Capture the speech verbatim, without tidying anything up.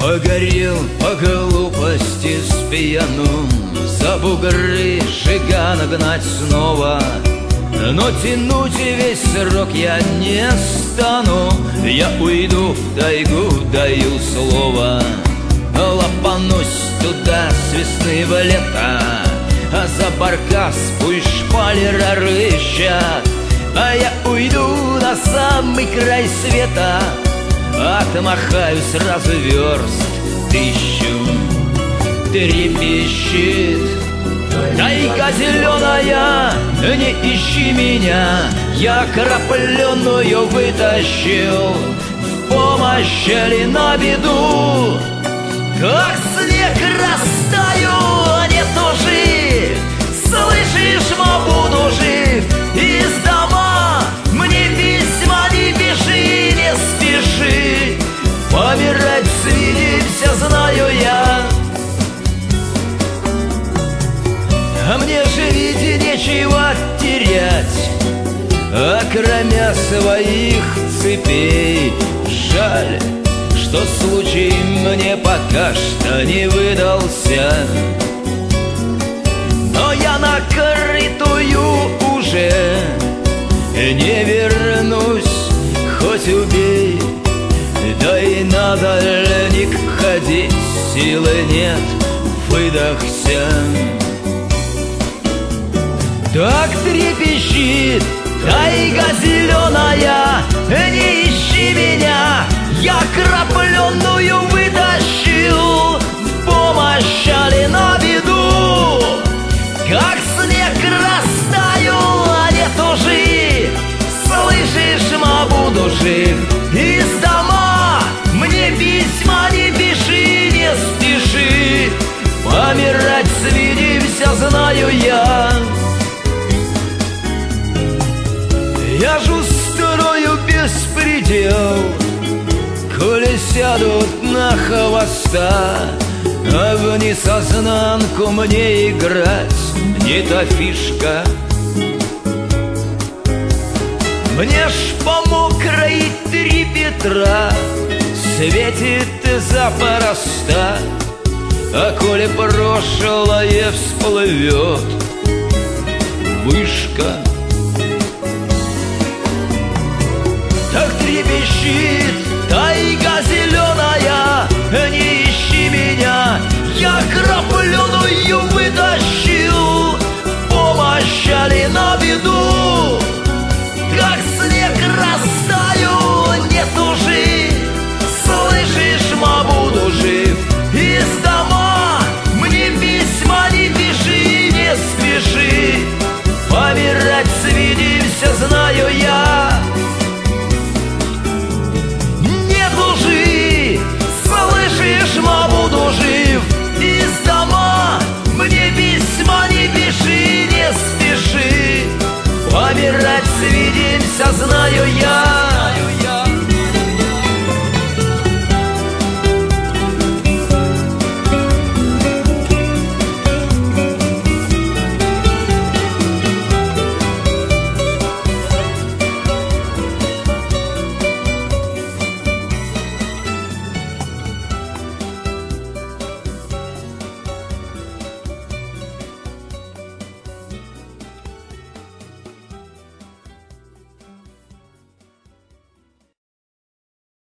Погорел по глупости с пьяну, за бугры жигана гнать снова. Но тянуть весь срок я не стану, я уйду в тайгу, даю слово. Лопанусь туда с весны в лето, а за баркас пусть шпалера рыщат. А я уйду на самый край света, отмахаю сразу верст тысячу. Трепещет тайга зеленая, не ищи меня, я крапленую вытащил в помощь или на беду. Как снег растаю, а не тужи, слышишь, ма, буду жив. Из дома мне письма не пиши, не спеши, помирать свидимся, знаю я. А мне же ведь нечего терять, окромя своих цепей. Жаль, что случай мне пока что не выдался, но я на крытую уже не вернусь, хоть убей. Да и на дальник ходить силы нет, выдохся. Так трепещет тайга зеленая, не ищи меня, я крапленую вытащил в помощь или на беду. Как снег растаю, а не тужи, слышишь, ма, буду жив. Из дома мне письма не пиши, не спеши, помирать свидимся, знаю я. Я ж устрою беспредел, коли сядут на хвоста, а в несознанку мне играть не та фишка. Мне ж по мокрой три Петра светит запросто, а коли прошлое всплывет, вышка. Так трепещет